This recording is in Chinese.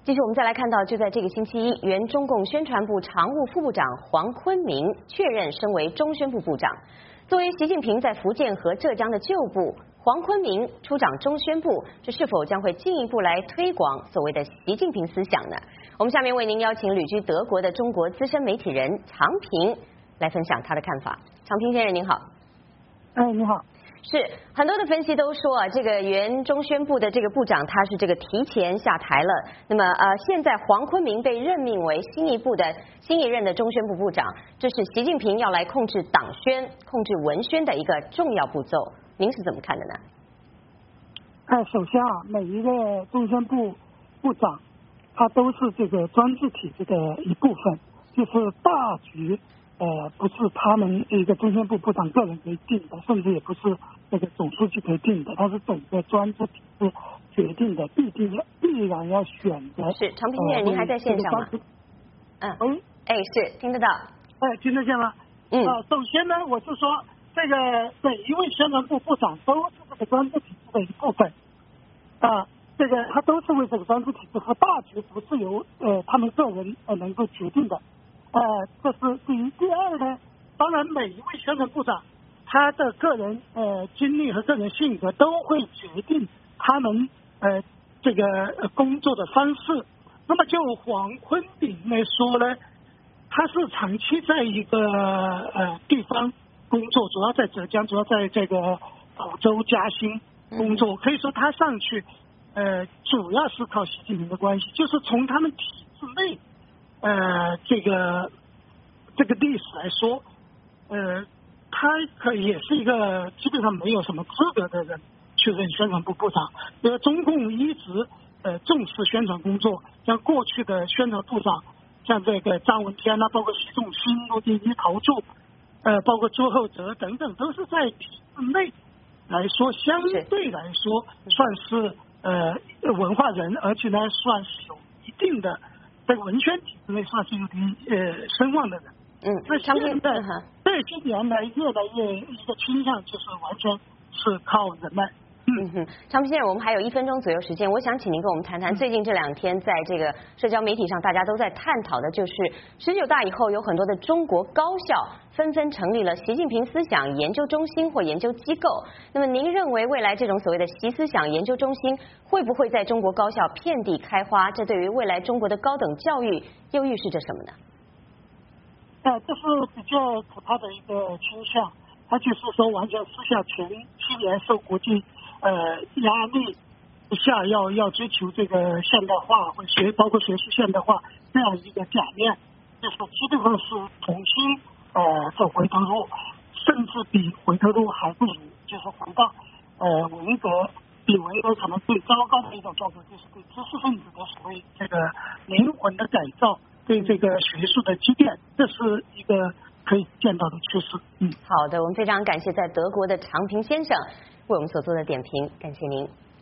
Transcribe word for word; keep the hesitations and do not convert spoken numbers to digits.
继续，我们再来看到，就在这个星期一，原中共宣传部常务副部长黄坤明确认升为中宣部部长。作为习近平在福建和浙江的旧部，黄坤明出掌中宣部，这是否将会进一步来推广所谓的习近平思想呢？我们下面为您邀请旅居德国的中国资深媒体人常平来分享他的看法。常平先生您好。 哎，你好。 是很多的分析都说啊，这个原中宣部的这个部长他是这个提前下台了。那么呃，现在黄坤明被任命为新一部的新一任的中宣部部长，这是习近平要来控制党宣、控制文宣的一个重要步骤。您是怎么看的呢？ 哎，首先啊，每一个中宣部部长，他都是这个专制体制的一部分，就是大局。呃，不是他们一个中宣部部长个人可以定的，甚至也不是这个总书记可以定的，它是整个专制体制决定的，必定要必然要选的。 是常平先生，您还在线上吗？嗯， 喂， 哎，是听得到。 哎，听得见吗？ 嗯。 啊，首先呢，我是说，这个每一位宣传部部长都是这个专制体制的一部分，啊，这个他都是为这个专制体制和大局不是由呃他们个人呃能够决定的。呃，这是第一。第二呢，当然每一位宣传部长，他的个人呃经历和个人性格都会决定他们呃这个工作的方式。那么就黄坤明来说呢，他是长期在一个呃地方工作，主要在浙江，主要在这个福州、嘉兴工作。可以说他上去呃主要是靠习近平的关系，就是从他们体制内。呃，这个这个历史来说，呃，他可也是一个基本上没有什么资格的人去任宣传部部长。因为中共一直呃重视宣传工作，像过去的宣传部长，像这个张闻天啊，包括习仲勋、陆定一、陶铸，呃，包括朱厚哲等等，都是在体制内来说，相对来说算是呃文化人，而且呢算是有一定的。在文宣体制内算是有点呃声望的人， 嗯， 那现在这些年来越来越一个倾向就是完全是靠人脉。 嗯哼，常平先生，我们还有一分钟左右时间，我想请您跟我们谈谈最近这两天在这个社交媒体上大家都在探讨的，就是十九大以后有很多的中国高校纷纷成立了习近平思想研究中心或研究机构。那么您认为未来这种所谓的习思想研究中心会不会在中国高校遍地开花？这对于未来中国的高等教育又预示着什么呢？ 呃，这是比较可怕的一个倾向，它就是说完全撕下前七年受国际呃，压力下要要追求这个现代化或学，包括学习现代化这样一个假面，就是基本上是重新呃走回头路，甚至比回头路还不如，就是回到呃文革，比文革可能最糟糕的一种状况，就是对知识分子的所谓这个灵魂的改造，对这个学术的积淀，这是一个可以见到的趋势。嗯， 好的，我们非常感谢在德国的常平先生为我们所做的点评，感谢您。